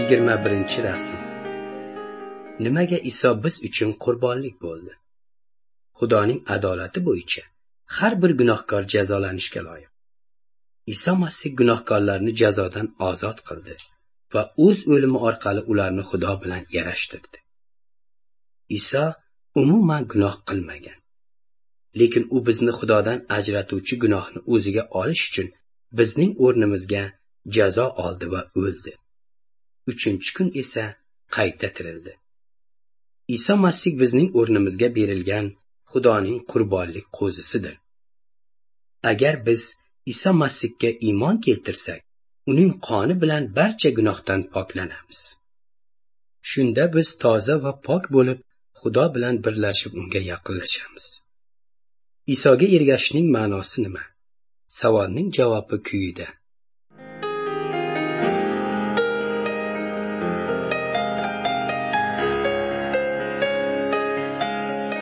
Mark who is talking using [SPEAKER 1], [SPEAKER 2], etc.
[SPEAKER 1] 21 rasm. Nimaga Iso biz uchun qurbonlik bo'ldi? Xudoning adolati bo'yicha har bir gunohkor jazolanishga loyiq. Iso Masih gunohkorlarni jazodan ozod qildi va o'z o'limi orqali ularni Xudo bilan yarashtirdi. Iso umuman gunoh qilmagan. Lekin u bizni Xudodan ajratuvchi gunohni o'ziga olish uchun bizning o'rnimizga jazo oldi va o'ldi. 3-chi kun esa qayta tirildi. Iso Masih bizning o'rnimizga berilgan Xudoning qurbonlik qo'zisidir. Agar biz Iso Masihga iymon keltirsak, uning qoni bilan barcha gunohdan poklanamiz. Shunda biz toza va pok bo'lib, Xudo bilan birlashib unga yaqinlashamiz. Isoga ergashishning ma'nosi nima? Savolning javobi quyida.